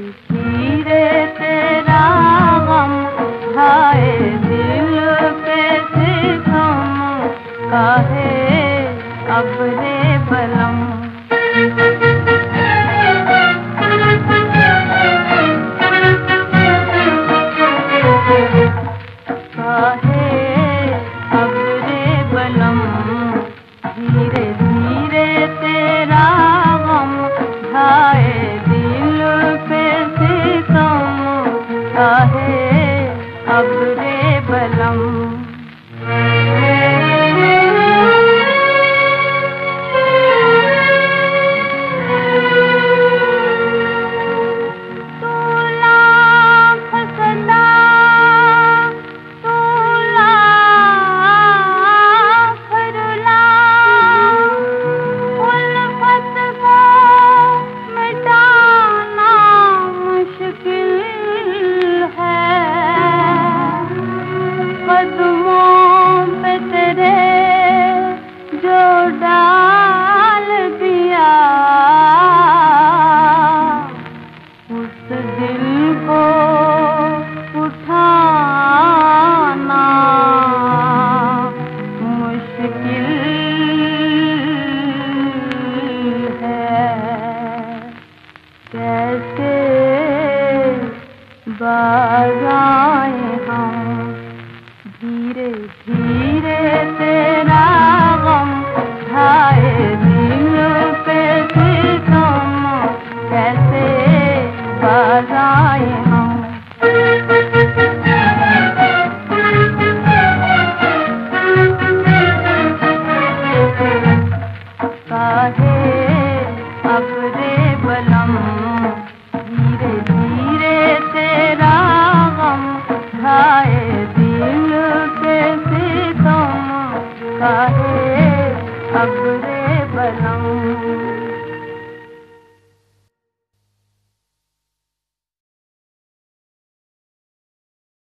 धीरे तेरा गम ढाए दिल पे सितम काहे अब रे बलम। धीरे धीरे तेरा गम ढाए दिल पे सितम काहे अब रे बलम। कदमों पे तेरे जो डाल दिया उस दिल को उठाना मुश्किल है। कैसे बाज़ आए हम धीरे धीरे तेरा गम ढाए दिल पे सितम कैसे बाज़ आए हम। काहे अब रे बलम धीरे धीरे तेरा गम ढाए दिल पे सितम काहे अब रे बलम।